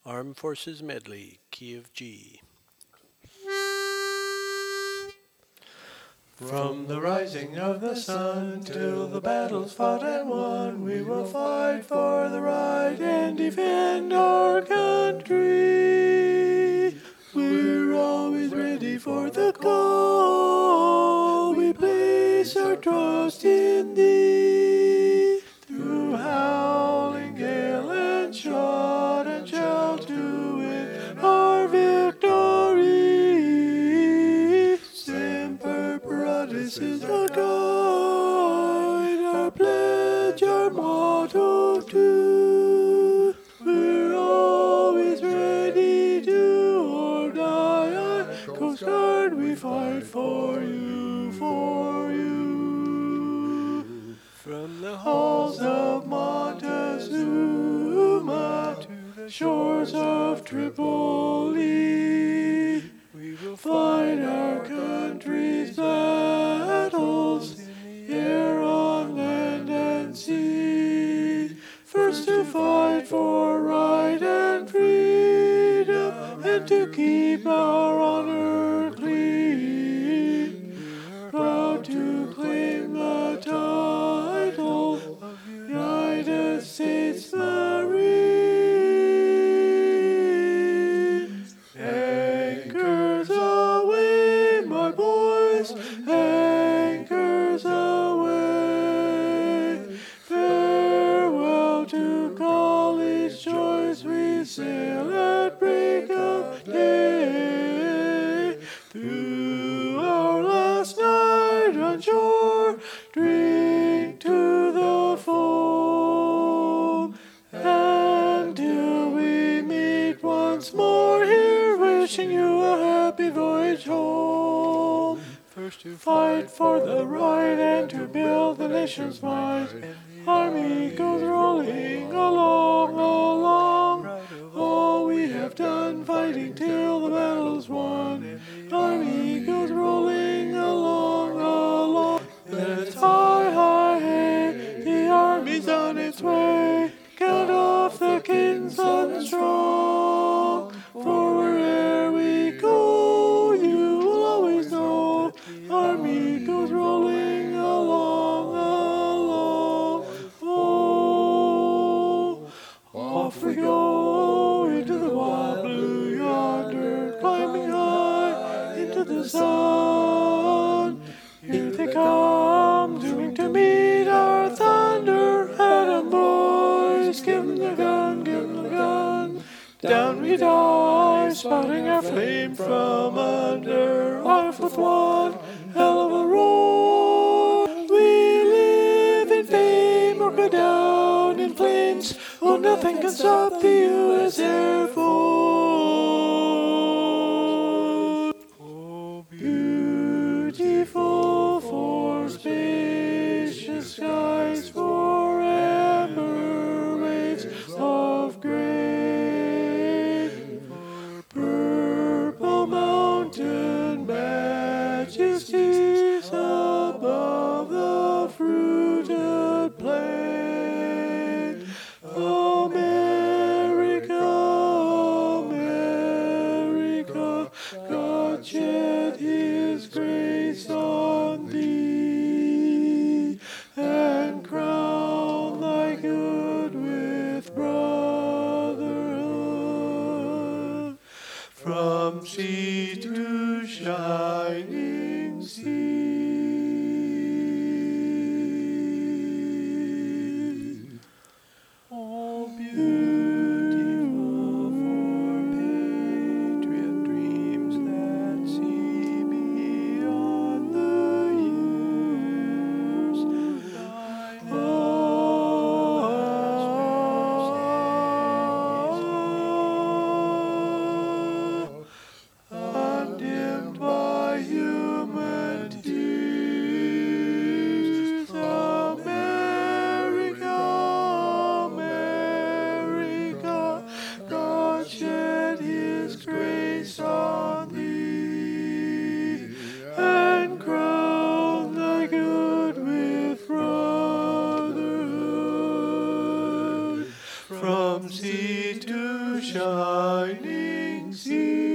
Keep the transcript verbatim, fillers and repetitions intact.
Armed Forces Medley, key of G. From the rising of the sun till the battle's fought and won, we will fight for the right and defend our country. We're always ready for the call. We place our trust in thee. Through howling gale and shot and shell to win our victory. Semper Paratus is our guide, our pledge, our motto too. We're always ready to or die. Coast Guard, we fight for you, for you. From the halls of Montezuma to the shores of Tripoli, we will fight our country's battles in the air, on land and sea. First to fight for right and freedom, and to keep our honor clean. Proud to claim the title of United States Marine. Anchors away, my boys, anchors away. Farewell to college joys, we sail at break of day. Through our last night on shore, drink to the foam. Until we meet once more here, wishing you a happy voyage home. First to fight for the right and to build the nation's might. Army goes rolling along, along. All we have done fighting till the battle's won. Army goes rolling along, along. Let's high, high, hey, the army's on its way. Count off the king's sun strong. For where'er we go, you will always know. Army goes rolling along, along. Oh, off we go into the wild blue yonder, climbing high into the sun. Here they come, zooming to meet our thunder. Adam boys, give 'em the gun, give 'em the gun. Down we dive, spouting our flame from under. Off with one hell of a roar. We live in fame or go down in flames. Oh, nothing can stop the U S Air Force. Oh, beautiful for spacious skies, for amber waves of gray, for purple mountain majesties above the fruited plain. America, America, God shed his grace on thee, and crown thy good with brotherhood. From sea to shining sea. All beautiful for patriot dreams that see beyond the years. Oh, undimmed by human tears. shining sea.